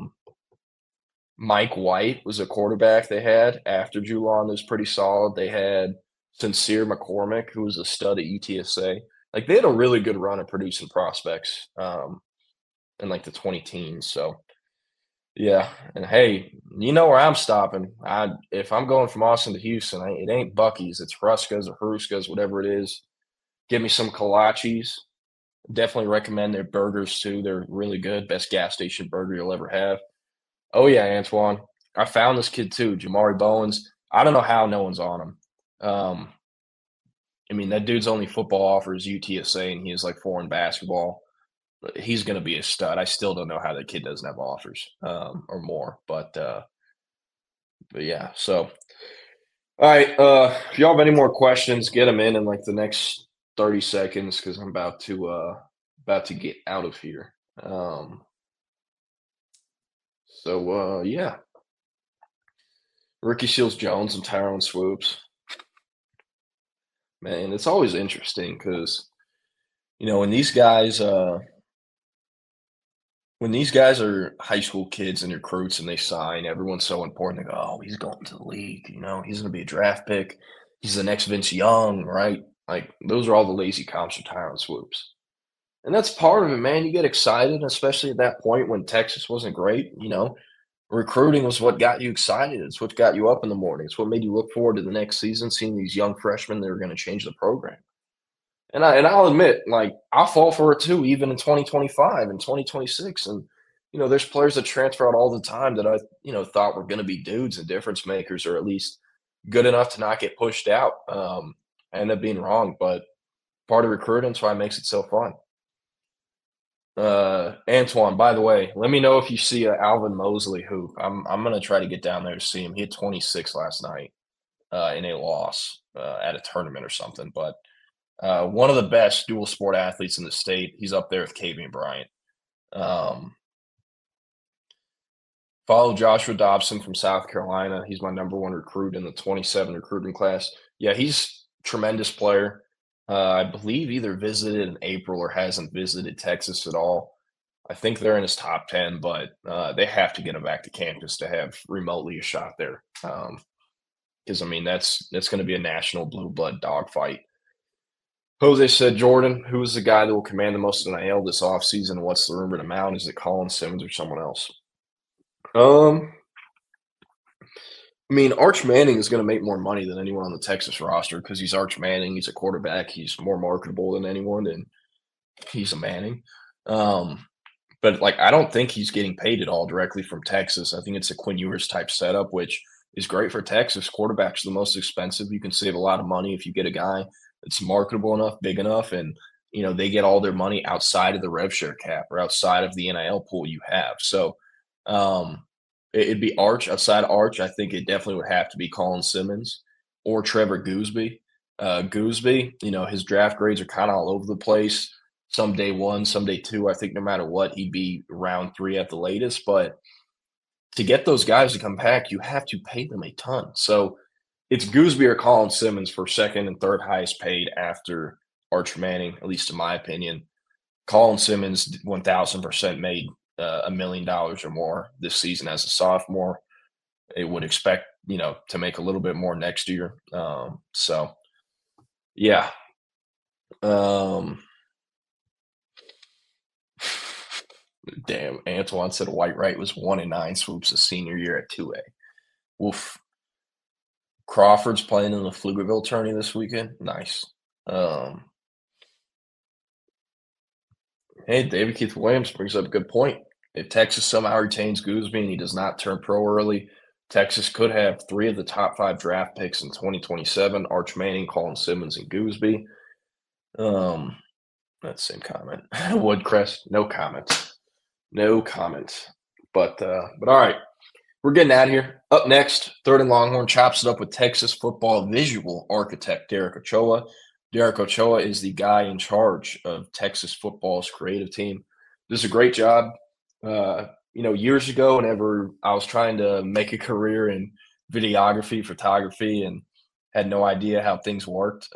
Mike White was a quarterback they had after Julon. Was pretty solid. They had Sincere McCormick, who was a stud at UTSA. Like, they had a really good run of producing prospects in like the 20 teens. So, yeah, and hey, you know where I'm stopping. If I'm going from Austin to Houston, it ain't Buc-ee's. It's Ruska's or Haruska's, whatever it is. Give me some kolaches. Definitely recommend their burgers too. They're really good. Best gas station burger you'll ever have. Oh yeah, Antoine. I found this kid too, Jamari Bowens. I don't know how no one's on him. I mean, that dude's only football offers UTSA, and he has like 4 in basketball. He's going to be a stud. I still don't know how that kid doesn't have offers or more, but yeah. So, all right. If y'all have any more questions, get them in like the next 30 seconds because I'm about to get out of here. So yeah. Ricky Seals Jones and Tyrone Swoops. Man, it's always interesting because when these guys are high school kids and recruits and they sign, everyone's so important. They go, oh, he's going to the league. He's going to be a draft pick. He's the next Vince Young, right? Like, those are all the lazy comps for Tyrone Swoops. And that's part of it, man. You get excited, especially at that point when Texas wasn't great. Recruiting was what got you excited. It's what got you up in the morning. It's what made you look forward to the next season, seeing these young freshmen that are going to change the program. And I'll admit, like, I'll fall for it too, even in 2025 and 2026. And, there's players that transfer out all the time that I, thought were going to be dudes and difference makers, or at least good enough to not get pushed out. I end up being wrong, but part of recruiting is why it makes it so fun. Antoine, by the way, let me know if you see a Alvin Mosley hoop. I'm going to try to get down there to see him. He had 26 last night in a loss at a tournament or something, but one of the best dual sport athletes in the state. He's up there with Kavian Bryant. Follow Joshua Dobson from South Carolina. He's my number 1 recruit in the 27 recruiting class. Yeah, he's a tremendous player. I believe either visited in April or hasn't visited Texas at all. I think they're in his top 10, but they have to get him back to campus to have remotely a shot there. Because, I mean, that's going to be a national blue blood dogfight. Jose said, Jordan, who is the guy that will command the most NIL this offseason? What's the rumored amount? Is it Colin Simmons or someone else? I mean, Arch Manning is going to make more money than anyone on the Texas roster because he's Arch Manning. He's a quarterback. He's more marketable than anyone, and he's a Manning. But, like, I don't think he's getting paid at all directly from Texas. I think it's a Quinn Ewers type setup, which is great for Texas. Quarterbacks are the most expensive. You can save a lot of money if you get a guy that's marketable enough, big enough, and, you know, they get all their money outside of the rev share cap or outside of the NIL pool you have. So, it'd be Arch. Outside Arch, I think it definitely would have to be Colin Simmons or Trevor Gooseby. Gooseby, you know, his draft grades are kind of all over the place. Some day one, some day two. I think no matter what, he'd be round 3 at the latest. But to get those guys to come back, you have to pay them a ton. So it's Gooseby or Colin Simmons for second and third highest paid after Arch Manning, at least in my opinion. Colin Simmons 1,000% made $1 million or more this season as a sophomore. It would expect, you know, to make a little bit more next year. So, yeah. Damn, Antoine said White Wright was 1-9 swoops his senior year at 2A. Woof. Crawford's playing in the Pflugerville tourney this weekend. Nice. Hey, David Keith Williams brings up a good point. If Texas somehow retains Gooseby and he does not turn pro early, Texas could have 3 of the top 5 draft picks in 2027, Arch Manning, Colin Simmons, and Gooseby. That same comment. Woodcrest, no comments. No comments. But all right, we're getting out of here. Up next, Third and Longhorn chops it up with Texas football visual architect Derek Ochoa. Derek Ochoa is the guy in charge of Texas football's creative team. Does a great job. You know, years ago, whenever I was trying to make a career in videography, photography, and had no idea how things worked,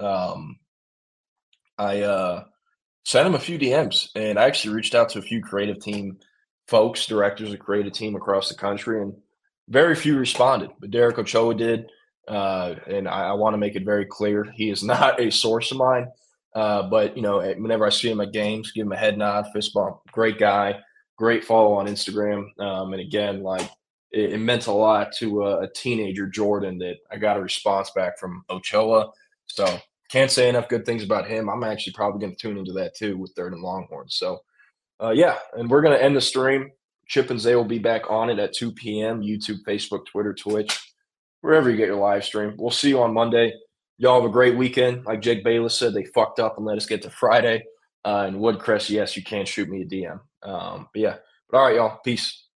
I sent him a few DMs, and I actually reached out to a few creative team folks, directors of creative team across the country, and very few responded. But Derek Ochoa did, and I want to make it very clear he is not a source of mine. But, you know, whenever I see him at games, give him a head nod, fist bump. Great guy, great follow on Instagram. And again, like it meant a lot to a teenager, Jordan, that I got a response back from Ochoa. So can't say enough good things about him. I'm actually probably going to tune into that too with Third and Longhorn. So, yeah, and we're going to end the stream. Chip and Zay will be back on it at 2 p.m. YouTube, Facebook, Twitter, Twitch, wherever you get your live stream. We'll see you on Monday. Y'all have a great weekend. Like Jake Bayless said, they fucked up and let us get to Friday. And Woodcrest, yes, you can shoot me a DM. But yeah. But all right, y'all. Peace.